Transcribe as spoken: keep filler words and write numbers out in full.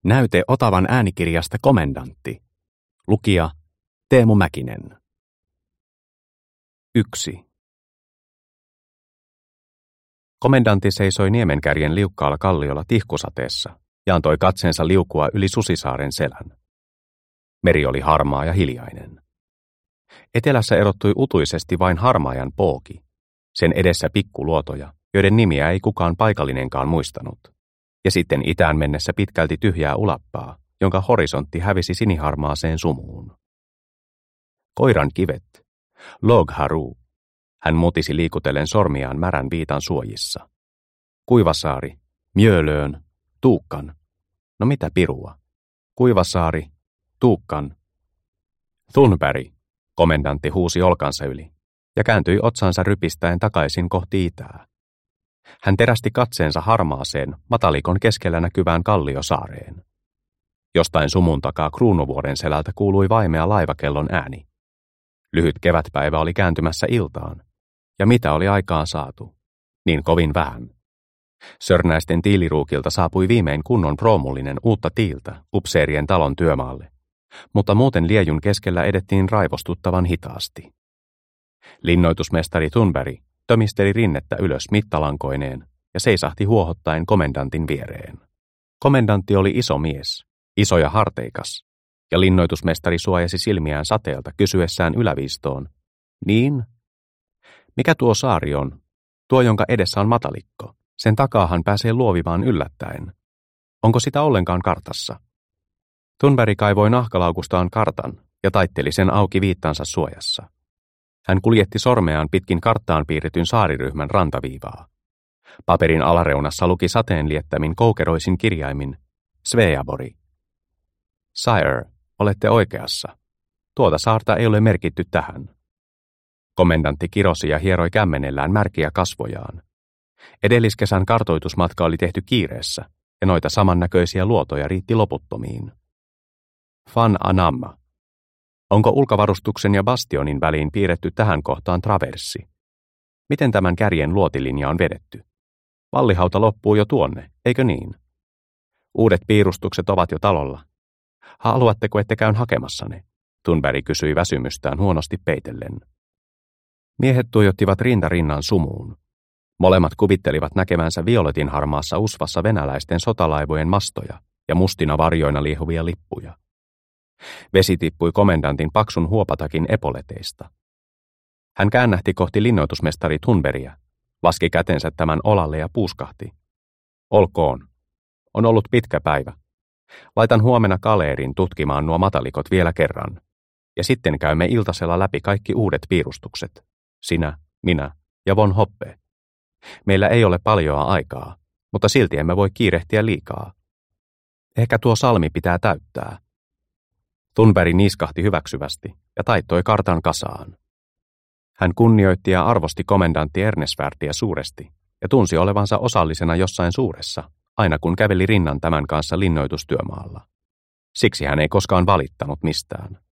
Näyte Otavan äänikirjasta Komendantti. Lukija Teemu Mäkinen. yksi. Komendantti seisoi niemenkärjen liukkaalla kalliolla tihkusateessa ja antoi katseensa liukua yli Susisaaren selän. Meri oli harmaa ja hiljainen. Etelässä erottui utuisesti vain Harmaajan pooki, sen edessä pikkuluotoja, joiden nimiä ei kukaan paikallinenkaan muistanut, ja sitten itään mennessä pitkälti tyhjää ulappaa, jonka horisontti hävisi siniharmaaseen sumuun. Koiran kivet, Logharu, hän mutisi liikutellen sormiaan märän viitan suojissa. Kuivasaari, Mjölöön, Tuukkan. No mitä pirua? Kuivasaari, Tuukkan. Thunberg, komendantti huusi olkansa yli ja kääntyi otsansa rypistäen takaisin kohti itää. Hän terästi katseensa harmaaseen, matalikon keskellä näkyvään kalliosaareen. Jostain sumun takaa Kruunuvuoren selältä kuului vaimea laivakellon ääni. Lyhyt kevätpäivä oli kääntymässä iltaan, ja mitä oli aikaan saatu? Niin kovin vähän. Sörnäisten tiiliruukilta saapui viimein kunnon proomullinen uutta tiiltä upseerien talon työmaalle, mutta muuten liejun keskellä edettiin raivostuttavan hitaasti. Linnoitusmestari Thunberg tömisteli rinnettä ylös mittalankoineen ja seisahti huohottaen komendantin viereen. Komendantti oli iso mies, iso ja harteikas, ja linnoitusmestari suojasi silmiään sateelta kysyessään yläviistoon. Niin? Mikä tuo saari on? Tuo, jonka edessä on matalikko. Sen takaahan pääsee luovivaan yllättäen. Onko sitä ollenkaan kartassa? Thunberg kaivoi nahkalaukustaan kartan ja taitteli sen auki viittansa suojassa. Hän kuljetti sormeaan pitkin karttaan piirretyn saariryhmän rantaviivaa. Paperin alareunassa luki sateen liettämin koukeroisin kirjaimin Sveabori. Sire, olette oikeassa. Tuota saarta ei ole merkitty tähän. Komendantti kirosi ja hieroi kämmenellään märkiä kasvojaan. Edelliskesän kartoitusmatka oli tehty kiireessä, ja noita samannäköisiä luotoja riitti loputtomiin. Fan Anamma. Onko ulkavarustuksen ja bastionin väliin piirretty tähän kohtaan traverssi? Miten tämän kärjen luotilinja on vedetty? Vallihauta loppuu jo tuonne, eikö niin? Uudet piirustukset ovat jo talolla. Haluatteko, että käyn hakemassa ne? Thunberg kysyi väsymystään huonosti peitellen. Miehet tuijottivat rinta rinnan sumuun. Molemmat kuvittelivat näkemänsä violetin harmaassa usvassa venäläisten sotalaivojen mastoja ja mustina varjoina liehuvia lippuja. Vesi tippui komendantin paksun huopatakin epoleteista. Hän käännähti kohti linnoitusmestari Thunbergia, laski kätensä tämän olalle ja puuskahti. Olkoon. On ollut pitkä päivä. Laitan huomenna kaleerin tutkimaan nuo matalikot vielä kerran. Ja sitten käymme iltasella läpi kaikki uudet piirustukset. Sinä, minä ja von Hoppe. Meillä ei ole paljoa aikaa, mutta silti emme voi kiirehtiä liikaa. Ehkä tuo salmi pitää täyttää. Thunberg niiskahti hyväksyvästi ja taittoi kartan kasaan. Hän kunnioitti ja arvosti komendantti Ernesvärtiä suuresti ja tunsi olevansa osallisena jossain suuressa, aina kun käveli rinnan tämän kanssa linnoitustyömaalla. Siksi hän ei koskaan valittanut mistään.